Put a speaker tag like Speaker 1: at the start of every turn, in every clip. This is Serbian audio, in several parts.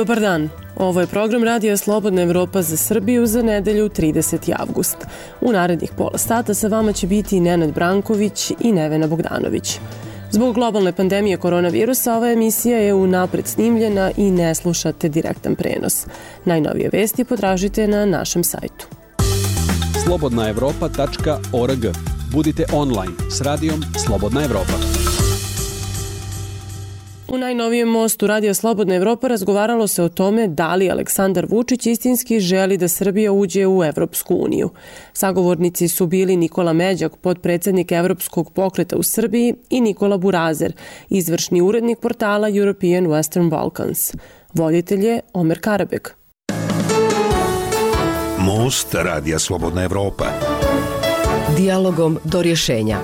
Speaker 1: Dobar dan, ovo je program Radija Slobodna Evropa za Srbiju za nedelju 30. avgust. U narednih pola sata sa vama će biti Nenad Branković i Nevena Bogdanović. Zbog globalne pandemije koronavirusa ova emisija je unapred snimljena i ne slušate direktan prenos. Najnovije vesti potražite na našem sajtu.
Speaker 2: slobodnaevropa.org. Budite online s radijom Slobodna Evropa.
Speaker 1: U najnovijem mostu Radija Slobodna Evropa razgovaralo se o tome da li Aleksandar Vučić istinski želi da Srbija uđe u Evropsku uniju. Sagovornici su bili Nikola Međak, potpredsednik Evropskog pokreta u Srbiji, i Nikola Burazer, izvršni urednik portala European Western Balkans. Voditelj je Omer Karabek.
Speaker 3: Most Radija Slobodna Evropa.
Speaker 4: Dijalogom do rješenja.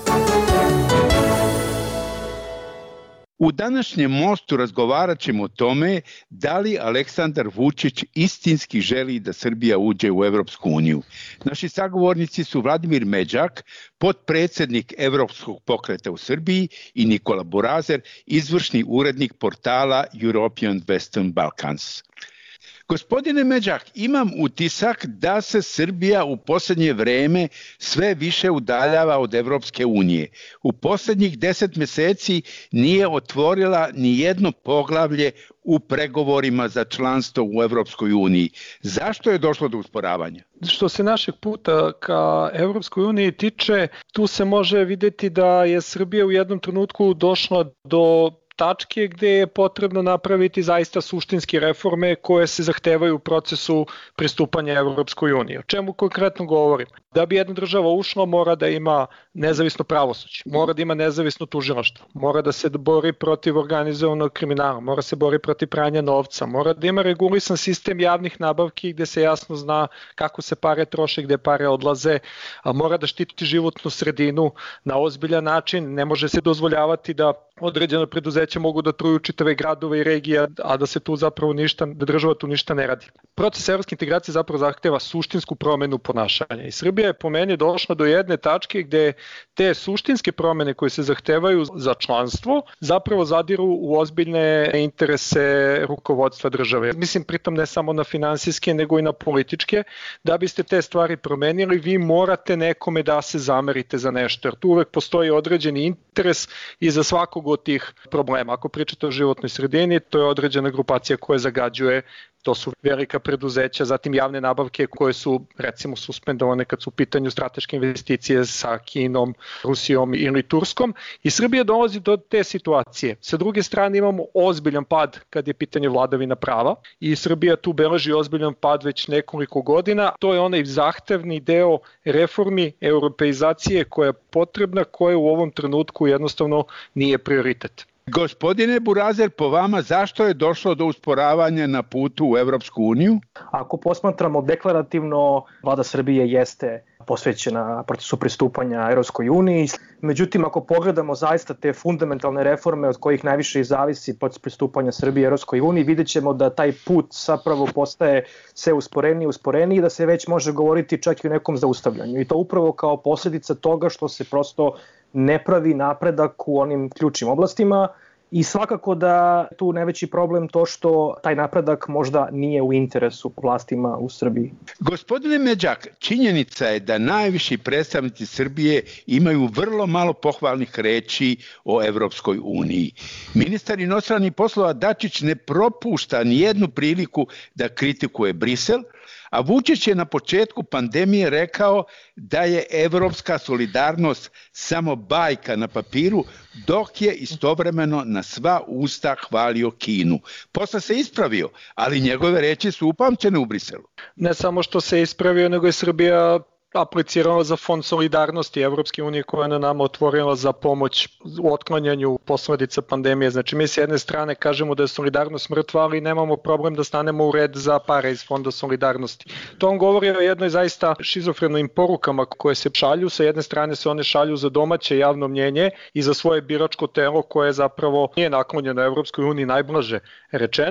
Speaker 5: U današnjem mostu razgovarat ćemo o tome da li Aleksandar Vučić istinski želi da Srbija uđe u Evropsku uniju. Naši sagovornici su Vladimir Međak, potpredsednik Evropskog pokreta u Srbiji, i Nikola Burazer, izvršni urednik portala European Western Balkans. Gospodine Međak, imam utisak da se Srbija u posljednje vreme sve više udaljava od Evropske unije. U posljednjih 10 mjeseci nije otvorila ni jedno poglavlje u pregovorima za članstvo u Evropskoj uniji. Zašto je došlo do usporavanja?
Speaker 6: Što se našeg puta ka Evropskoj uniji tiče, tu se može vidjeti da je Srbija u jednom trenutku došla do tačke gde je potrebno napraviti zaista suštinske reforme koje se zahtevaju u procesu pristupanja Evropskoj uniji. O čemu konkretno govorim? Da bi jedna država ušla, mora da ima nezavisno pravosuđe, mora da ima nezavisno tužilaštvo, mora da se bori protiv organizovanog kriminala, mora se bori protiv pranja novca, mora da ima regulisan sistem javnih nabavki gde se jasno zna kako se pare troše, gde pare odlaze, a mora da štiti životnu sredinu na ozbiljan način. Ne može se dozvoljavati da određena preduzeća mogu da truju čitave gradove i regije, a da se tu zapravo da država tu ništa ne radi. Proces evropske integracije zapravo zahteva suštinsku promenu ponašanja i Srbija je po meni došla do jedne tačke gde te suštinske promene koje se zahtevaju za članstvo zapravo zadiru u ozbiljne interese rukovodstva države. Mislim pritom ne samo na finansijske nego i na političke. Da biste te stvari promenili, vi morate nekome da se zamerite za nešto, jer tu uvek postoji određeni interes i za svakog od tih problema. Ako pričate o životnoj sredini, to je određena grupacija koja zagađuje. To su velika preduzeća, zatim javne nabavke koje su recimo suspendovane kad su u pitanju strateške investicije sa Kinom, Rusijom ili Turskom, i Srbija dolazi do te situacije. Sa druge strane imamo ozbiljan pad kad je pitanje vladavina prava i Srbija tu beleži ozbiljan pad već nekoliko godina. To je onaj zahtevni deo reformi, europeizacije koja je potrebna, koja u ovom trenutku jednostavno nije prioritet.
Speaker 5: Gospodine Burazer, po vama zašto je došlo do usporavanja na putu u Evropsku uniju?
Speaker 7: Ako posmatramo deklarativno, vlada Srbije jeste posvećena procesu pristupanja Evropskoj uniji. Međutim, ako pogledamo zaista te fundamentalne reforme od kojih najviše i zavisi proces pristupanja Srbije Evropskoj uniji, vidjet ćemo da taj put zapravo postaje sve usporeniji i da se već može govoriti čak i o nekom zaustavljanju. I to upravo kao posljedica toga što se prosto ne pravi napredak u onim ključnim oblastima. I svakako da tu najveći problem to što taj napredak možda nije u interesu vlastima u Srbiji.
Speaker 5: Gospodine Međak, činjenica je da najviši predstavnici Srbije imaju vrlo malo pohvalnih reči o Evropskoj uniji. Ministar inostranih poslova Dačić ne propušta ni jednu priliku da kritikuje Brisel, a Vučić je na početku pandemije rekao da je evropska solidarnost samo bajka na papiru, dok je istovremeno na sva usta hvalio Kinu. Posle se ispravio, ali njegove reči su upamćene u Briselu.
Speaker 6: Ne samo što se ispravio, nego je Srbija aplicirala za fond solidarnosti Evropske unije koja je na nama otvorila za pomoć u otklanjanju posledica pandemije. Znači mi s jedne strane kažemo da je solidarnost mrtva, ali nemamo problem da stanemo u red za pare iz fonda solidarnosti. To on govori o jednoj zaista šizofrenim porukama koje se šalju. Sa jedne strane se one šalju za domaće javno mnjenje i za svoje biračko telo koje zapravo nije naklonjeno Evropskoj uniji, najblaže rečeno.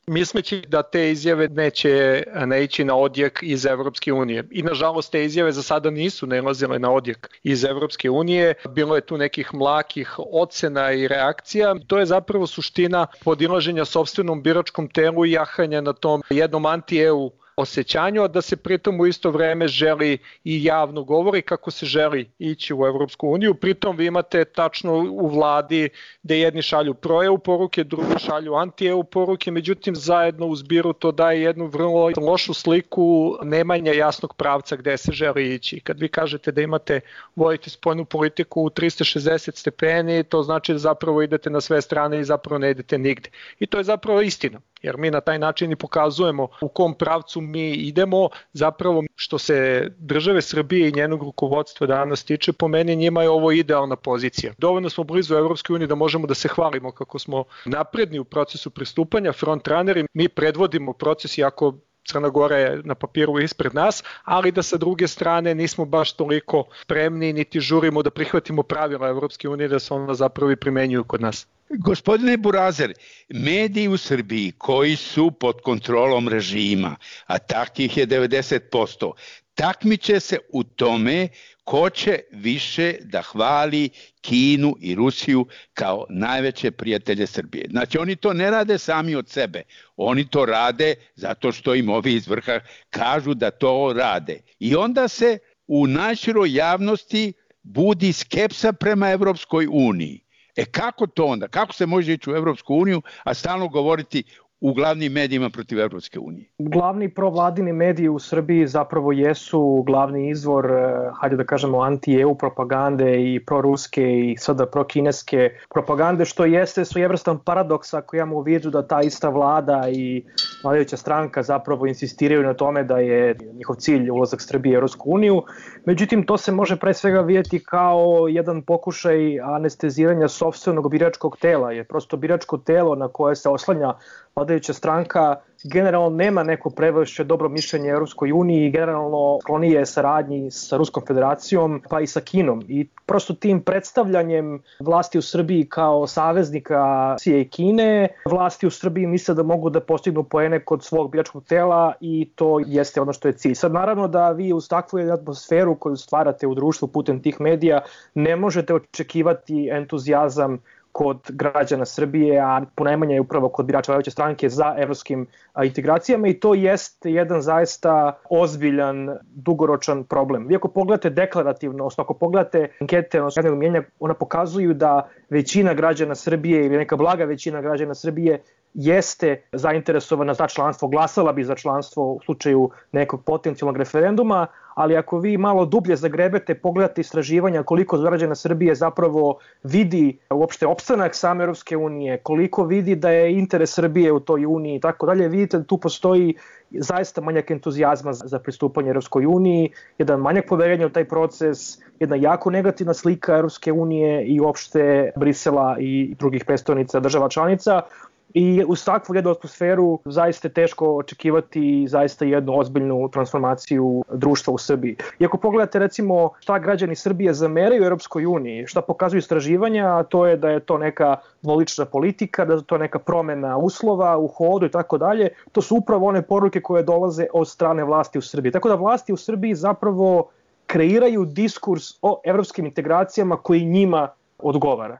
Speaker 6: misleći da te izjave neće naići na odjek iz Evropske unije. I nažalost te izjave za sada nisu nailazile na odjek iz Evropske unije. Bilo je tu nekih mlakih ocena i reakcija. To je zapravo suština podilaženja sopstvenom biračkom telu i jahanja na tom jednom anti-EU osjećanju, a da se pritom u isto vreme želi i javno govori kako se želi ići u Evropsku uniju. Pritom vi imate tačno u vladi da jedni šalju pro-EU poruke, drugi šalju anti-EU poruke, međutim zajedno u zbiru to daje jednu vrlo lošu sliku nemanja jasnog pravca gde se želi ići. Kad vi kažete da vodite spoljnu politiku u 360 stepeni, to znači da zapravo idete na sve strane i zapravo ne idete nigde. I to je zapravo istina. Jer mi na taj način i pokazujemo u kom pravcu mi idemo, zapravo što se države Srbije i njenog rukovodstva danas tiče, po meni njima je ovo idealna pozicija. Dovoljno smo blizu Evropske unije da možemo da se hvalimo kako smo napredni u procesu pristupanja, frontrunneri, mi predvodimo proces iako Crna Gora je na papiru ispred nas, ali da sa druge strane nismo baš toliko spremni niti žurimo da prihvatimo pravila Evropske unije da se ona zapravo i primenjuju kod nas.
Speaker 5: Gospodine Burazer, mediji u Srbiji koji su pod kontrolom režima, a takvih je 90%, takmiče se u tome ko će više da hvali Kinu i Rusiju kao najveće prijatelje Srbije. Znači oni to ne rade sami od sebe, oni to rade zato što im ovi iz vrha kažu da to rade. I onda se u najširoj javnosti budi skepsa prema Evropskoj uniji. Kako to onda? Kako se može ići u Evropsku uniju, a stalno govoriti u glavnim medijima protiv Evropske unije?
Speaker 7: Glavni provladini mediji u Srbiji zapravo jesu glavni izvor, hajde da kažemo, anti-EU propagande i proruske i sada prokineske propagande, što jeste svojevrstan paradoks ako imamo u vidu da ta ista vlada i vladajuća stranka zapravo insistiraju na tome da je njihov cilj ulazak Srbije u Evropsku uniju. Međutim, to se može pre svega vidjeti kao jedan pokušaj anesteziranja sopstvenog biračkog tela, jer prosto biračko telo na koje se oslanja vladajuća stranka generalno nema neko previše dobro mišljenje Evropskoj uniji i generalno sklonije saradnji sa Ruskom federacijom pa i sa Kinom. I prosto tim predstavljanjem vlasti u Srbiji kao saveznika Rusije i Kine, vlasti u Srbiji misle da mogu da postignu poene kod svog biračkog tela i to jeste ono što je cilj. Sad naravno da vi uz takvu atmosferu koju stvarate u društvu putem tih medija ne možete očekivati entuzijazam kod građana Srbije, a ponajmanje je upravo kod birača vladajuće stranke za evropskim integracijama i to jeste jedan zaista ozbiljan, dugoročan problem. Vi ako pogledate deklarativno, odnosno ako pogledate ankete ona pokazuju da većina građana Srbije ili neka blaga većina građana Srbije jeste zainteresovana za članstvo, glasala bi za članstvo u slučaju nekog potencijalnog referenduma, ali ako vi malo dublje zagrebete, pogledate istraživanja koliko građana Srbije zapravo vidi uopšte opstanak same Evropske unije, koliko vidi da je interes Srbije u toj uniji i tako dalje, vidite da tu postoji zaista manjak entuzijazma za pristupanje Evropskoj uniji, jedan manjak poverenja u taj proces, jedna jako negativna slika Evropske unije i uopšte Brisela i drugih predstavnica država članica. I uz takvu jednu atmosferu zaista je teško očekivati zaista jednu ozbiljnu transformaciju društva u Srbiji. I ako pogledate recimo šta građani Srbije zameraju Europskoj uniji, šta pokazuju istraživanja, to je da je to neka dvolična politika, da je to neka promena uslova u hodu i tako dalje. To su upravo one poruke koje dolaze od strane vlasti u Srbiji. Tako da vlasti u Srbiji zapravo kreiraju diskurs o evropskim integracijama koji njima odgovara.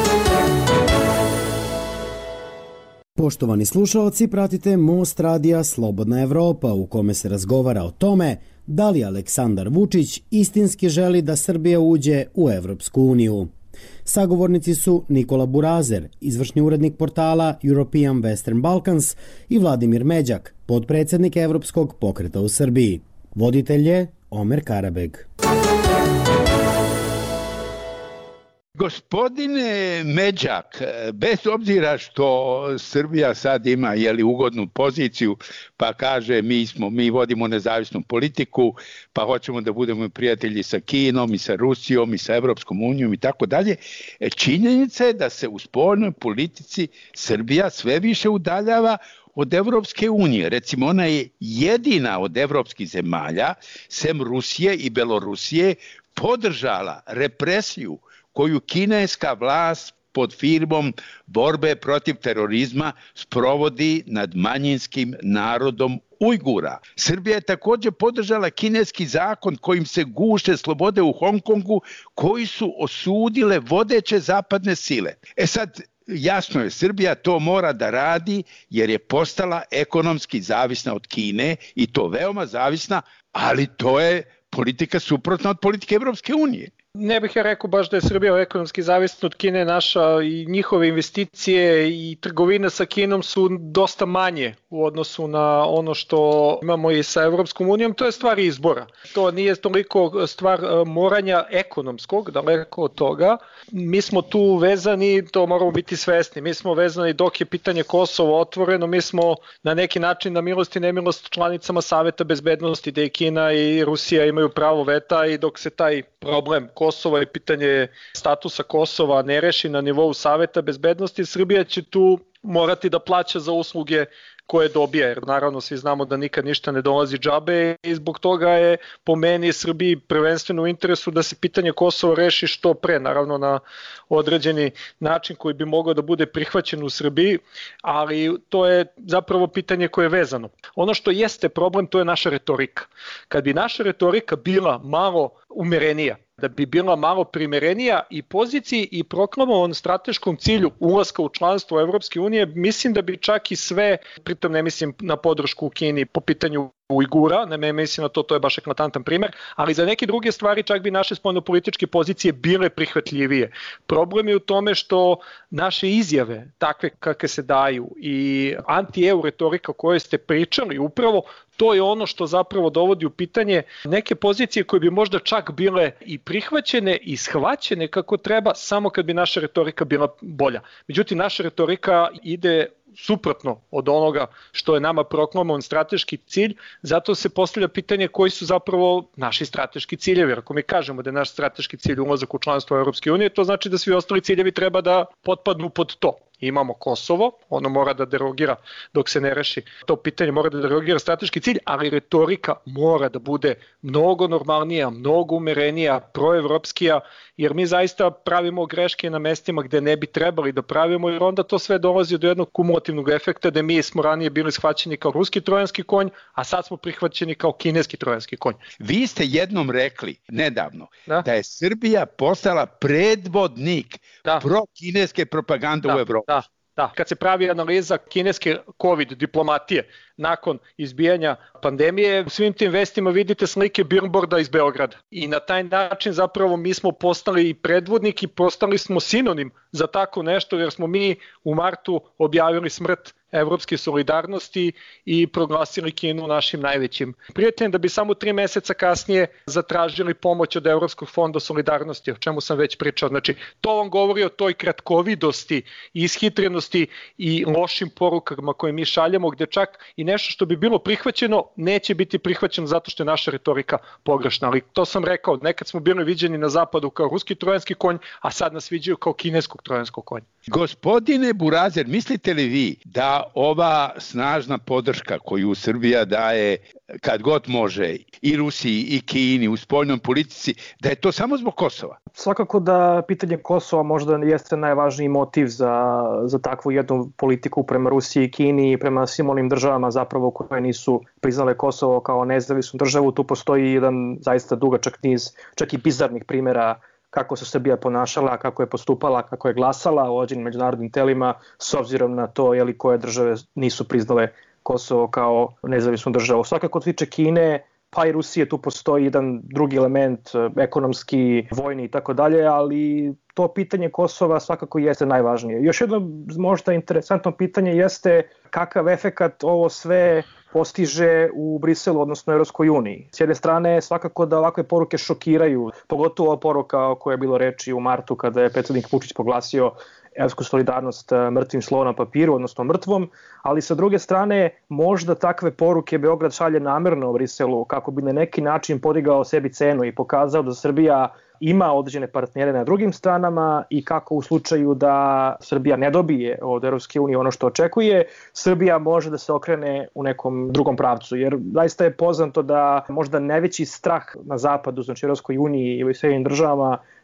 Speaker 8: Poštovani slušalci, pratite Most radija Slobodna Evropa u kome se razgovara o tome da li Aleksandar Vučić istinski želi da Srbija uđe u Evropsku uniju. Sagovornici su Nikola Burazer, izvršni urednik portala European Western Balkans i Vladimir Međak, potpredsjednik Evropskog pokreta u Srbiji. Voditelj je Omer Karabeg.
Speaker 5: Gospodine Međak, bez obzira što Srbija sad ima ugodnu poziciju, pa kaže mi vodimo nezavisnu politiku, pa hoćemo da budemo prijatelji sa Kinom i sa Rusijom i sa Evropskom unijom i tako dalje, činjenica je da se u spoljnoj politici Srbija sve više udaljava od Evropske unije. Recimo, ona je jedina od evropskih zemalja, sem Rusije i Belorusije, podržala represiju koju kineska vlast pod firmom borbe protiv terorizma sprovodi nad manjinskim narodom Ujgura. Srbija je također podržala kineski zakon kojim se guše slobode u Hong Kongu, koji su osudile vodeće zapadne sile. Sad, jasno je, Srbija to mora da radi jer je postala ekonomski zavisna od Kine i to veoma zavisna, ali to je politika suprotna od politike Evropske unije.
Speaker 6: Ne bih ja rekao baš da je Srbija ekonomski zavisna od Kine, naša i njihove investicije i trgovina sa Kinom su dosta manje u odnosu na ono što imamo i sa Evropskom unijom, to je stvar izbora. To nije toliko stvar moranja ekonomskog, daleko od toga. Mi smo tu vezani, to moramo biti svesni, mi smo vezani dok je pitanje Kosova otvoreno, mi smo na neki način na milost i nemilost članicama Saveta bezbednosti, gde i Kina i Rusija imaju pravo veta i dok se taj problem Kosova i pitanje statusa Kosova ne reši na nivou Saveta bezbednosti, Srbija će tu morati da plaća za usluge koje dobija, jer naravno svi znamo da nikad ništa ne dolazi džabe i zbog toga je po meni Srbiji prvenstveno u interesu da se pitanje Kosova reši što pre, naravno na određeni način koji bi mogao da bude prihvaćen u Srbiji, ali to je zapravo pitanje koje je vezano. Ono što jeste problem, to je naša retorika. Kad bi naša retorika bila malo umerenija, da bi bila malo primerenija i poziciji i proklamovanom strateškom cilju ulaska u članstvo Evropske unije, mislim da bi čak i sve, pritom ne mislim na podršku u Kini po pitanju Ujgura, ne mislim na to je baš eklatantan primer, ali za neke druge stvari čak bi naše spoljnopolitičke pozicije bile prihvatljivije. Problem je u tome što naše izjave, takve kakve se daju i anti-EU retorika o kojoj ste pričali, upravo to je ono što zapravo dovodi u pitanje neke pozicije koje bi možda čak bile i prihvaćene i shvaćene kako treba, samo kad bi naša retorika bila bolja. Međutim, naša retorika ide suprotno od onoga što je nama proklamovan strateški cilj, zato se postavlja pitanje koji su zapravo naši strateški ciljevi. Ako mi kažemo da je naš strateški cilj ulazak u članstvo Evropske unije, to znači da svi ostali ciljevi treba da potpadnu pod to. Imamo Kosovo, ono mora da derogira dok se ne reši to pitanje, mora da derogira strateški cilj, ali retorika mora da bude mnogo normalnija, mnogo umerenija, proevropskija, jer mi zaista pravimo greške na mestima gde ne bi trebali da pravimo, jer onda to sve dolazi do jednog kumulativnog efekta da mi smo ranije bili shvaćeni kao ruski trojanski konj, a sad smo prihvaćeni kao kineski trojanski konj.
Speaker 5: Vi ste jednom rekli nedavno da je Srbija postala predvodnik pro-kineske propagande u Evropi.
Speaker 6: Da, kad se pravi analiza kineske COVID diplomatije nakon izbijanja pandemije, u svim tim vestima vidite slike billboarda iz Beograda. I na taj način zapravo mi smo postali i predvodnik i postali smo sinonim za tako nešto, jer smo mi u martu objavili smrt evropske solidarnosti i proglasili Kinu našim najvećim prijateljem, da bi samo 3 meseca kasnije zatražili pomoć od Evropskog fonda solidarnosti, o čemu sam već pričao. Znači, to vam govori o toj kratkovidosti, ishitrenosti i lošim porukama koje mi šaljamo, gde čak i nešto što bi bilo prihvaćeno neće biti prihvaćeno zato što je naša retorika pogrešna. Ali to sam rekao, nekad smo bili viđeni na zapadu kao ruski trojanski konj, a sad nas viđaju kao kineskog trojanskog konja.
Speaker 5: Gospodine Burazer, mislite li vi da ova snažna podrška koju Srbija daje kad god može i Rusiji i Kini u spoljnom politici, da je to samo zbog Kosova?
Speaker 7: Svakako da pitanje Kosova možda jeste najvažniji motiv za takvu jednu politiku prema Rusiji i Kini i prema svim onim državama zapravo koje nisu priznale Kosovo kao nezavisnu državu. Tu postoji jedan zaista dugačak niz čak i bizarnih primjera kako se Srbija ponašala, kako je postupala, kako je glasala u određenim međunarodnim telima s obzirom na to koje države nisu priznale Kosovo kao nezavisnu državu. Svakako od tiče Kine, pa i Rusije, tu postoji jedan drugi element, ekonomski, vojni i tako dalje, ali to pitanje Kosova svakako jeste najvažnije. Još jedno možda interesantno pitanje jeste kakav efekat ovo sve postiže u Briselu, odnosno Evropskoj uniji. S jedne strane, svakako da ovakve poruke šokiraju, pogotovo ova poruka o kojoj je bilo reči u martu kada je predsjednik Vučić proglasio evropsku solidarnost mrtvim slovom na papiru, odnosno mrtvom, ali sa druge strane možda takve poruke Beograd šalje namerno u Briselu kako bi na neki način podigao sebi cenu i pokazao da Srbija ima određene partnere na drugim stranama i kako u slučaju da Srbija ne dobije od Evropske unije ono što očekuje, Srbija može da se okrene u nekom drugom pravcu. Jer zaista je poznato da možda najveći strah na zapadu, znači Evropskoj uniji i u svim državama,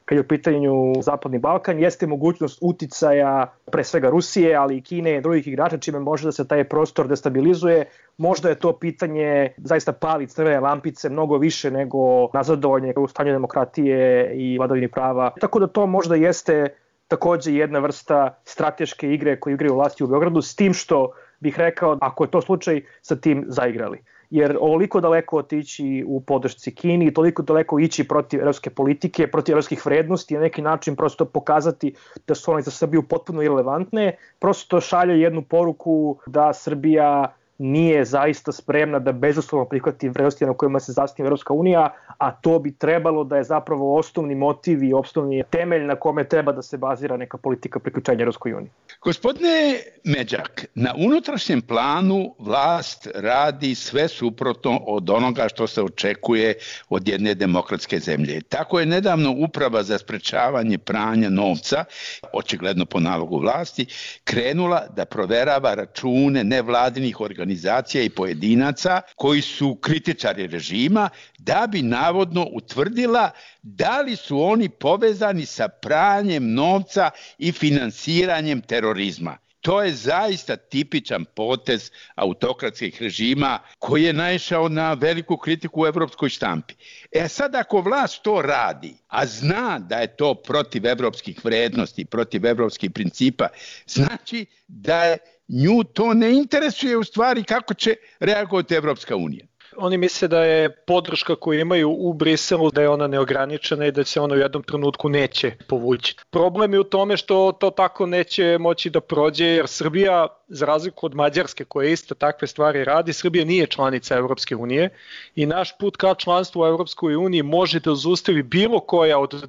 Speaker 7: kad je u pitanju Zapadni Balkan, jeste mogućnost uticaja pre svega Rusije, ali i Kine i drugih igrača, čime može da se taj prostor destabilizuje. Možda je to pitanje zaista pali crvene lampice mnogo više nego nazadovanje u stanju demokratije i vladavini prava. Tako da to možda jeste takođe jedna vrsta strateške igre koju igraju vlasti u Beogradu, s tim što bih rekao, ako je to slučaj, sa tim zaigrali. Jer ovoliko daleko otići u podršci Kini, toliko daleko ići protiv evropske politike, protiv evropskih vrednosti, na neki način prosto pokazati da su one za Srbiju potpuno irelevantne, prosto šalje jednu poruku da Srbija nije zaista spremna da bezuslovno prihvati vrednosti na kojima se zasniva Evropska unija, a to bi trebalo da je zapravo osnovni motiv i osnovni temelj na kome treba da se bazira neka politika priključenja Evropskoj uniji.
Speaker 5: Gospodine Međak, na unutrašnjem planu vlast radi sve suprotno od onoga što se očekuje od jedne demokratske zemlje. Tako je nedavno Uprava za sprečavanje pranja novca, očigledno po nalogu vlasti, krenula da proverava račune nevladinih organizacija i pojedinaca koji su kritičari režima, da bi navodno utvrdila da li su oni povezani sa pranjem novca i finansiranjem terorizma. To je zaista tipičan potez autokratskih režima koji je naišao na veliku kritiku u evropskoj štampi. Sad ako vlast to radi, a zna da je to protiv evropskih vrednosti, protiv evropskih principa, znači da je nju to ne interesuje u stvari kako će reagovati Evropska unija.
Speaker 6: Oni misle da je podrška koju imaju u Briselu, da je ona neograničena i da se ona u jednom trenutku neće povući. Problem je u tome što to tako neće moći da prođe, jer Srbija, za razliku od Mađarske koja isto takve stvari radi, Srbija nije članica Evropske unije i naš put ka članstvu u Evropskoj uniji može da zaustavi bilo koja od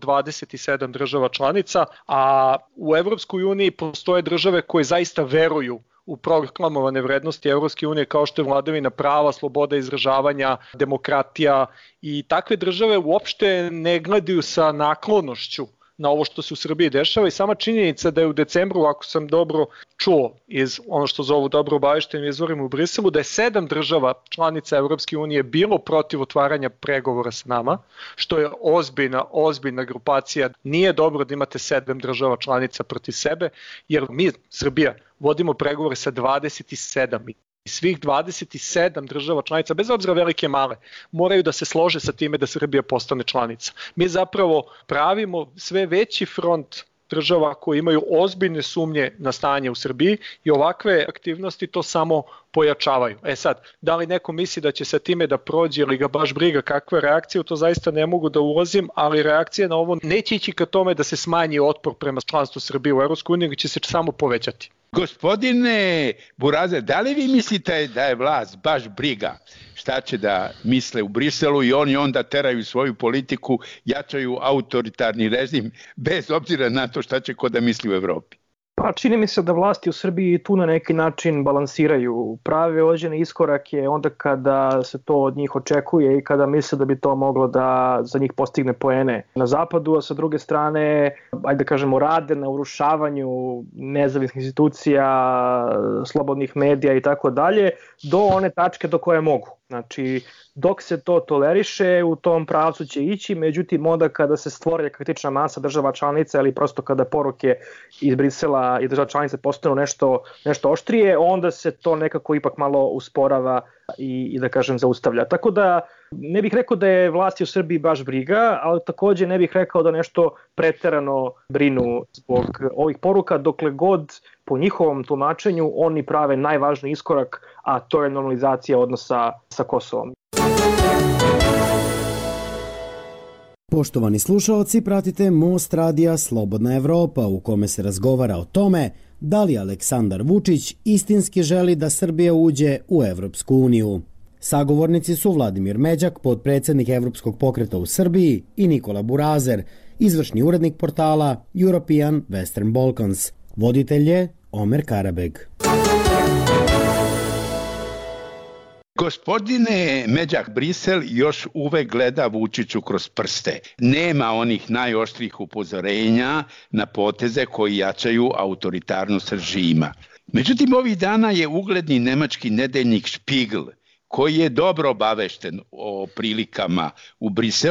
Speaker 6: 27 država članica, a u Evropskoj uniji postoje države koje zaista veruju u proklamovane vrednosti Evropske unije kao što je vladavina prava, sloboda izražavanja, demokratija, i takve države uopšte ne gledaju sa naklonošću na ovo što se u Srbiji dešava, i sama činjenica da je u decembru, ako sam dobro čuo iz ono što zovu dobro obaveštenim izvorima u Briselu, da je 7 država članica Evropske unije bilo protiv otvaranja pregovora sa nama, što je ozbiljna grupacija. Nije dobro da imate 7 država članica protiv sebe, jer mi, Srbija, vodimo pregovore sa 27 i svih 27 država članica, bez obzira velike male, moraju da se slože sa time da Srbija postane članica. Mi zapravo pravimo sve veći front država koji imaju ozbiljne sumnje na stanje u Srbiji i ovakve aktivnosti to samo pojačavaju. Sad, da li neko misli da će sa time da prođe ili ga baš briga kakve reakcije, to zaista ne mogu da ulazim, ali reakcije na ovo neće ići ka tome da se smanji otpor prema članstvu Srbije u EU, nego će se samo povećati.
Speaker 5: Gospodine Burazer, da li vi mislite da je vlast baš briga šta će da misle u Briselu i oni onda teraju svoju politiku, jačaju autoritarni režim bez obzira na to šta će ko da misli u Evropi?
Speaker 7: Pa čini mi se da vlasti u Srbiji tu na neki način balansiraju. Prave određene iskorake onda kada se to od njih očekuje i kada misle da bi to moglo da za njih postigne poene na zapadu, a sa druge strane, ajde da kažemo, rade na urušavanju nezavisnih institucija, slobodnih medija i tako dalje, do one tačke do koje mogu. Znači, dok se to toleriše, u tom pravcu će ići, međutim, onda kada se stvori kritična masa država članica ili prosto kada poruke iz Brisela i država članice postanu nešto oštrije, onda se to nekako ipak malo usporava i da kažem zaustavlja. Tako da ne bih rekao da je vlasti u Srbiji baš briga, ali takođe ne bih rekao da nešto preterano brinu zbog ovih poruka, dokle god po njihovom tumačenju oni prave najvažniji iskorak, a to je normalizacija odnosa sa Kosovom.
Speaker 8: Poštovani slušalci, pratite Most radija Slobodna Evropa, u kome se razgovara o tome da li Aleksandar Vučić istinski želi da Srbija uđe u Evropsku uniju. Sagovornici su Vladimir Međak, potpredsednik Evropskog pokreta u Srbiji, i Nikola Burazer, izvršni urednik portala European Western Balkans. Voditelj je Omer Karabeg.
Speaker 5: Gospodine Međak, Brisel još uvek gleda Vučiću kroz prste. Nema onih najoštrih upozorenja na poteze koji jačaju autoritarnost režima. Međutim, ovih dana je ugledni nemački nedeljnik Spiegel, koji je dobro obavešten o prilikama u Briselu,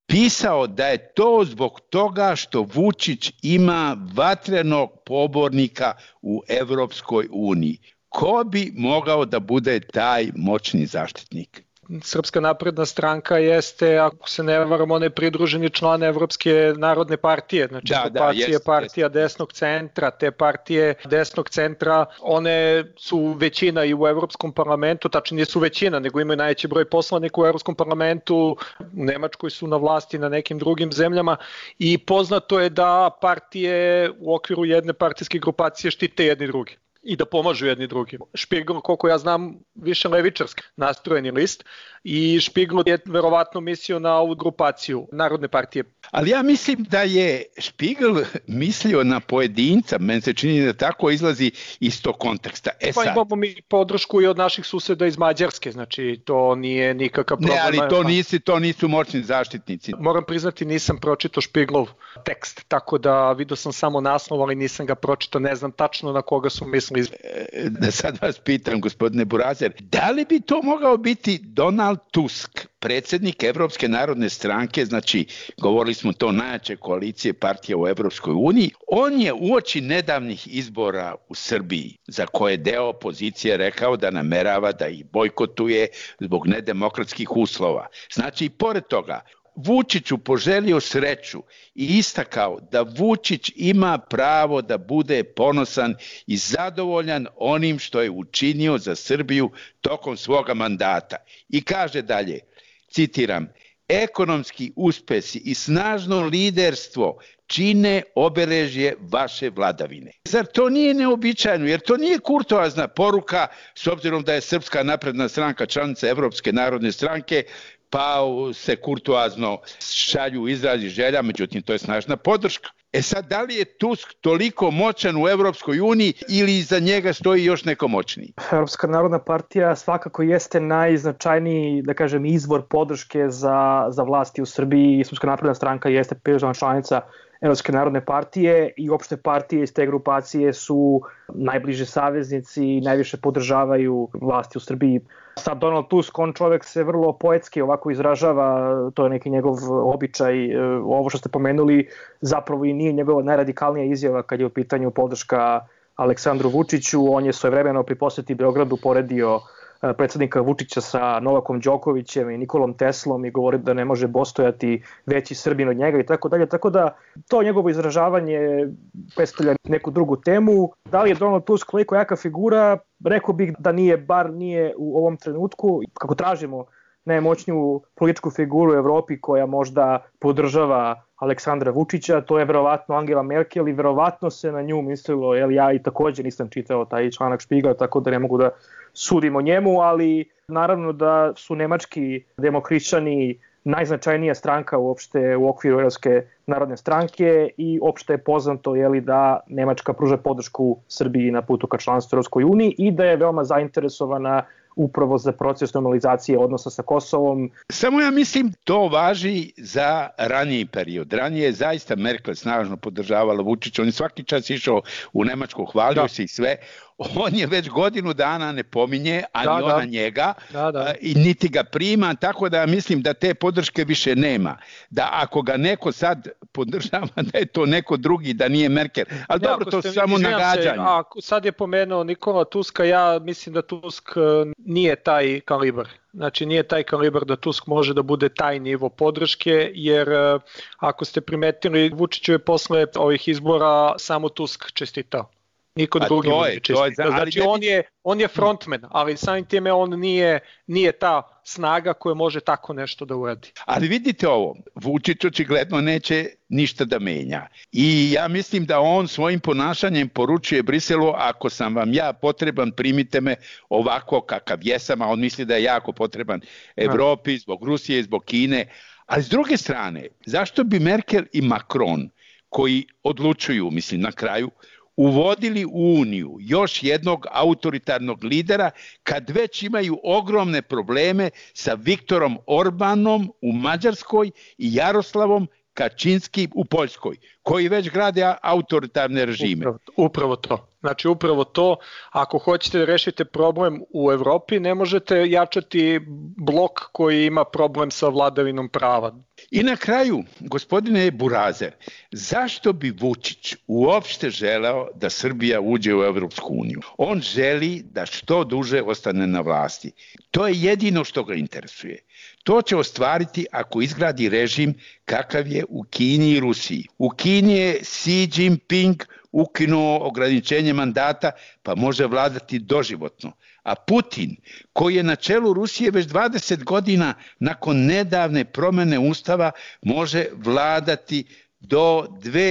Speaker 5: pisao da je to zbog toga što Vučić ima vatrenog pobornika u Evropskoj uniji. Ko bi mogao da bude taj moćni zaštitnik?
Speaker 6: Srpska napredna stranka jeste, ako se ne varam, on je pridruženi član Evropske narodne partije, znači je partija desnog centra, te partije desnog centra, one su većina i u Evropskom parlamentu, tačnije nisu većina, nego imaju najveći broj poslanika u Evropskom parlamentu, u Nemačkoj su na vlasti, na nekim drugim zemljama i poznato je da partije u okviru jedne partijske grupacije štite jedni drugi i da pomažu jedni drugim. Špigl, koliko ja znam, više levičarski nastrojeni list i Špigl je verovatno mislio na ovu grupaciju Narodne partije.
Speaker 5: Ali ja mislim da je Špigl mislio na pojedinca, meni se čini da tako izlazi iz tog konteksta.
Speaker 6: Pa imamo mi podršku i od naših suseda iz Mađarske, znači to nije nikakav problem.
Speaker 5: Ne, ali to nisu moćni zaštitnici.
Speaker 6: Moram priznati, nisam pročitao Špiglov tekst, tako da vidio sam samo naslov, ali nisam ga pročitao, ne znam tačno na koga su mislili.
Speaker 5: Da sad vas pitam, gospodine Burazer, da li bi to mogao biti Donald Tusk, predsjednik Evropske narodne stranke, znači govorili smo to najjače koalicije partija u Evropskoj uniji, on je uoči nedavnih izbora u Srbiji, za koje deo opozicije rekao da namerava da ih bojkotuje zbog nedemokratskih uslova. Znači, i pored toga, Vučiću poželio sreću i istakao da Vučić ima pravo da bude ponosan i zadovoljan onim što je učinio za Srbiju tokom svoga mandata. I kaže dalje, citiram, ekonomski uspesi i snažno liderstvo čine obeležje vaše vladavine. Zar to nije neobičajno? Jer to nije kurtoazna poruka, s obzirom da je Srpska napredna stranka članica Evropske narodne stranke, pa se kurtoazno šalju izrazi želja, međutim to je snažna podrška. Sad, da li je Tusk toliko moćan u Evropskoj uniji ili iza njega stoji još neko moćniji?
Speaker 7: Evropska narodna partija svakako jeste najznačajniji, da kažem, izvor podrške za vlasti u Srbiji. Srpska napredna stranka jeste pridružena članica Evropske narodne partije i opšte partije iz te grupacije su najbliži saveznici i najviše podržavaju vlasti u Srbiji. Sad Donald Tusk, on čovjek se vrlo poetski ovako izražava, to je neki njegov običaj, ovo što ste pomenuli zapravo i nije njegova najradikalnija izjava kad je u pitanju podrška Aleksandru Vučiću. On je svojevremeno pri poseti Beogradu poredio predsjednika Vučića sa Novakom Đokovićem i Nikolom Teslom i govori da ne može postojati veći Srbin od njega i tako dalje. Tako da to njegovo izražavanje predstavlja neku drugu temu. Da li je Donald Tusk koliko jaka figura? Rekao bih da nije, bar nije u ovom trenutku. Kako tražimo najmoćniju političku figuru u Evropi koja možda podržava Aleksandra Vučića, to je verovatno Angela Merkel i verovatno se na nju mislilo, ja i također nisam čitao taj članak Špigla, tako da ne mogu da sudim o njemu, ali naravno da su nemački demohrišćani najznačajnija stranka uopšte u okviru Evropske narodne stranke i opšte je poznato da Nemačka pruža podršku Srbiji na putu ka članstvu Evropskoj uniji i da je veoma zainteresovana upravo za proces normalizacije odnosa sa Kosovom.
Speaker 5: Samo ja mislim to važi za raniji period. Ranije je zaista Merkel snažno podržavala Vučića. On je svaki čas išao u Nemačku, hvalio se i sve. On je već godinu dana ne pominje, ani ona njega, i niti ga prima, tako da mislim da te podrške više nema. Da ako ga neko sad podržava, da je to neko drugi, da nije Merkel. Ali dobro, to samo nagađanje.
Speaker 6: Sad je pomenuo Nikola Tuska, ja mislim da Tusk nije taj kalibar. Znači nije taj kalibar da Tusk može da bude taj nivo podrške, jer ako ste primetili, Vučiću je posle ovih izbora samo Tusk čestitao. Niko drugi može čestitao. Znači on je frontman, ali samim time on nije ta snaga koja može tako nešto da uradi.
Speaker 5: Ali vidite ovo, Vučić očigledno neće ništa da menja. I ja mislim da on svojim ponašanjem poručuje Briselu, ako sam vam ja potreban, primite me ovako kakav jesam, a on misli da je jako potreban Evropi, zbog Rusije, zbog Kine. Ali s druge strane, zašto bi Merkel i Macron, koji odlučuju, mislim na kraju, uvodili u Uniju još jednog autoritarnog lidera kad već imaju ogromne probleme sa Viktorom Orbanom u Mađarskoj i Jaroslavom Kačinskim u Poljskoj, koji već grade autoritarne režime.
Speaker 6: Upravo to. Znači upravo to, ako hoćete da rešite problem u Evropi, ne možete jačati blok koji ima problem sa vladavinom prava.
Speaker 5: I na kraju, gospodine Burazer, zašto bi Vučić uopšte želeo da Srbija uđe u Evropsku uniju? On želi da što duže ostane na vlasti. To je jedino što ga interesuje. To će ostvariti ako izgradi režim kakav je u Kini i Rusiji. U Kini je Xi Jinping ukinuo ograničenje mandata, pa može vladati doživotno. A Putin, koji je na čelu Rusije već 20 godina nakon nedavne promene ustava, može vladati do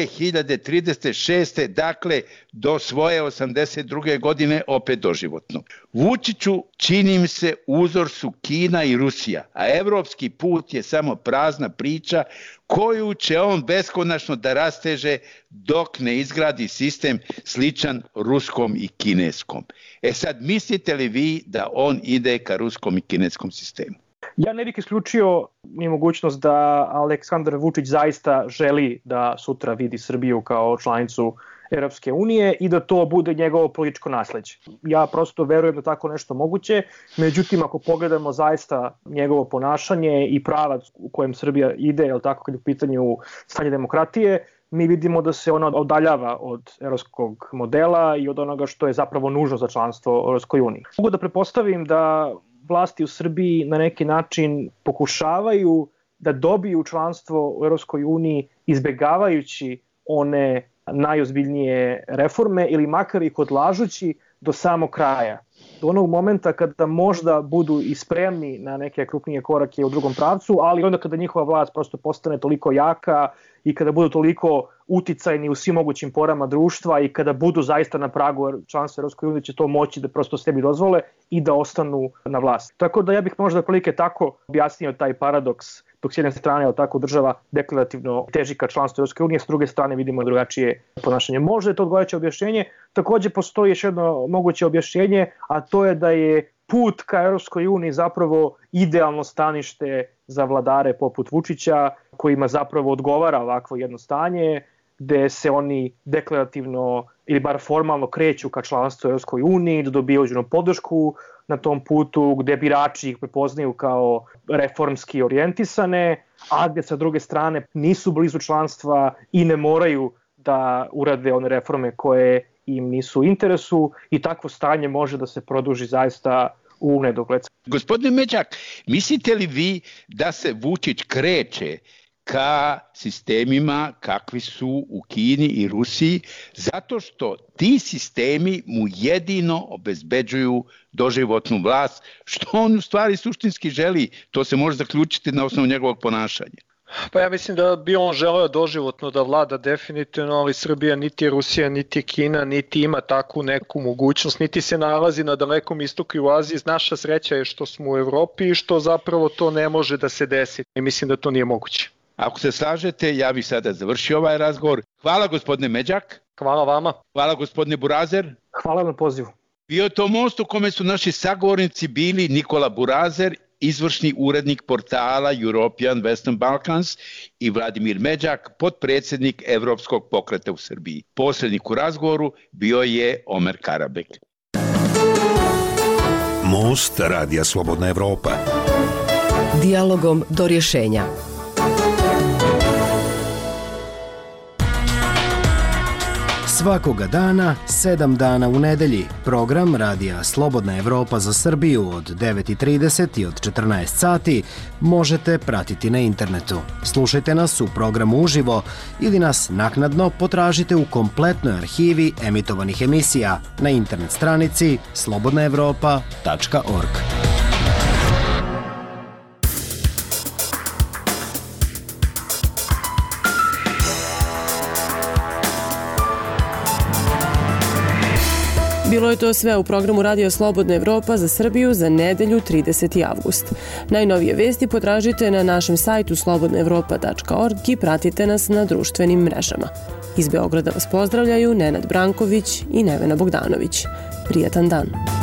Speaker 5: 2036. dakle do svoje 82. godine opet doživotno. Vučiću, čini mi se, uzor su Kina i Rusija, a evropski put je samo prazna priča koju će on beskonačno da rasteže dok ne izgradi sistem sličan ruskom i kineskom. Sad, mislite li vi da on ide ka ruskom i kineskom sistemu?
Speaker 7: Ja ne bih isključio ni mogućnost da Aleksandar Vučić zaista želi da sutra vidi Srbiju kao članicu Evropske unije i da to bude njegovo političko nasleđe. Ja prosto verujem da tako nešto moguće, međutim ako pogledamo zaista njegovo ponašanje i pravac u kojem Srbija ide, je li tako, kad je u pitanju stanje demokratije, mi vidimo da se ona odaljava od evropskog modela i od onoga što je zapravo nužno za članstvo u Evropskoj uniji. Mogu da pretpostavim da vlasti u Srbiji na neki način pokušavaju da dobiju članstvo u Evropskoj uniji izbegavajući one najozbiljnije reforme ili makar ih odlažući do samog kraja. Do onog momenta kada možda budu i spremni na neke krupnije korake u drugom pravcu, ali onda kada njihova vlast prosto postane toliko jaka i kada budu toliko uticajni u svim mogućim porama društva i kada budu zaista na pragu članstva Evropskoj uniji, će to moći da prosto sebi dozvole i da ostanu na vlasti. Tako da ja bih možda prilike tako objasnio taj paradoks, dok s jedne strane je tako država deklarativno teži ka članstvu Evropske unije, s druge strane vidimo drugačije ponašanje. Možda je to odgovarajuće objašnjenje. Takođe postoji još jedno moguće objašnjenje, a to je da je put ka Evropskoj uniji zapravo idealno stanište za vladare poput Vučića, kojima zapravo odgovara ovakvo jedno stanje, gde se oni deklarativno ili bar formalno kreću ka članstvu Evropskoj uniji, da dobiju podršku na tom putu, gde birači ih prepoznaju kao reformski orijentisane, a gde sa druge strane nisu blizu članstva i ne moraju da urade one reforme koje im nisu u interesu, i takvo stanje može da se produži zaista u nedogled.
Speaker 5: Gospodine Međak, mislite li vi da se Vučić kreće ka sistemima kakvi su u Kini i Rusiji, zato što ti sistemi mu jedino obezbeđuju doživotnu vlast, što on u stvari suštinski želi? To se može zaključiti na osnovu njegovog ponašanja.
Speaker 6: Pa ja mislim da bi on želeo doživotno da vlada definitivno, ali Srbija niti je Rusija, niti je Kina, niti ima takvu neku mogućnost, niti se nalazi na Dalekom istoku i u Aziji. Naša sreća je što smo u Evropi i što zapravo to ne može da se desi. I mislim da to nije moguće.
Speaker 5: Ako se slažete, ja bih sada završio ovaj razgovor. Hvala gospodine Međak.
Speaker 6: Hvala vama.
Speaker 5: Hvala gospodine Burazer.
Speaker 7: Hvala na pozivu.
Speaker 5: Bio je to most u kome su naši sagovornici bili Nikola Burazer, izvršni urednik portala European Western Balkans, i Vladimir Međak, potpredsjednik Evropskog pokreta u Srbiji. Posrednik u razgovoru bio je Omer Karabek.
Speaker 3: Most Radija Slobodna Evropa.
Speaker 4: Dijalogom do rješenja.
Speaker 8: Svakoga dana, 7 dana u nedelji, program Radija Slobodna Evropa za Srbiju od 9:30 i od 14 sati možete pratiti na internetu. Slušajte nas u programu uživo ili nas naknadno potražite u kompletnoj arhivi emitovanih emisija na internet stranici slobodnaevropa.org.
Speaker 1: Bilo je to sve u programu Radio Slobodna Evropa za Srbiju za nedelju 30. avgust. Najnovije vesti potražite na našem sajtu slobodnaevropa.org i pratite nas na društvenim mrežama. Iz Beograda vas pozdravljaju Nenad Branković i Nevena Bogdanović. Prijatan dan.